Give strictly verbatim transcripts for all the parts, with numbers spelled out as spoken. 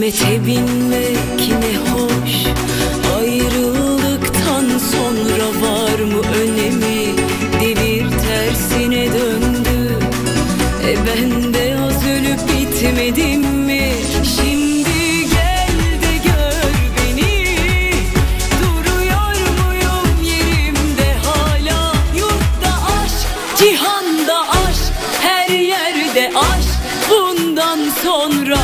Kıymete binmek ne hoş, ayrıldıktan sonra var mı önemi? Devir tersine döndü, e ben de az ölüp bitmedim mi? Şimdi gel de gör beni, duruyor muyum yerimde hala? Yurtta aşk, cihanda aşk, her yerde aşk bundan sonra.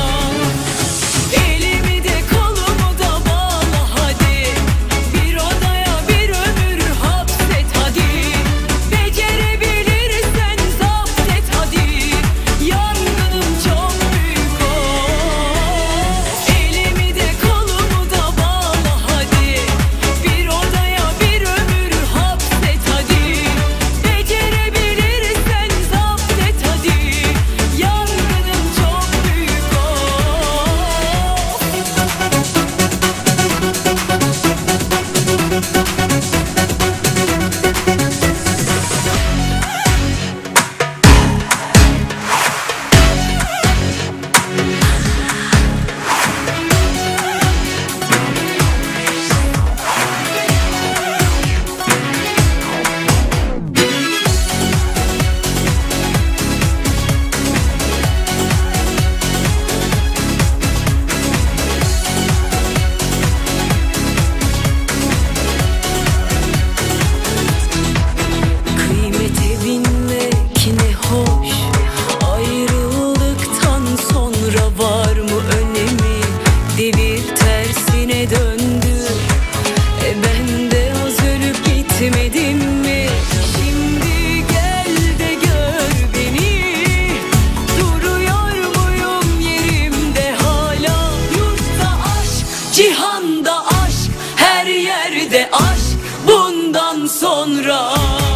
Devir tersine döndü, e ben de az ölüp bitmedim mi? Şimdi gel de gör beni, duruyor muyum yerimde hala? Yurtta aşk, cihanda aşk, her yerde aşk bundan sonra.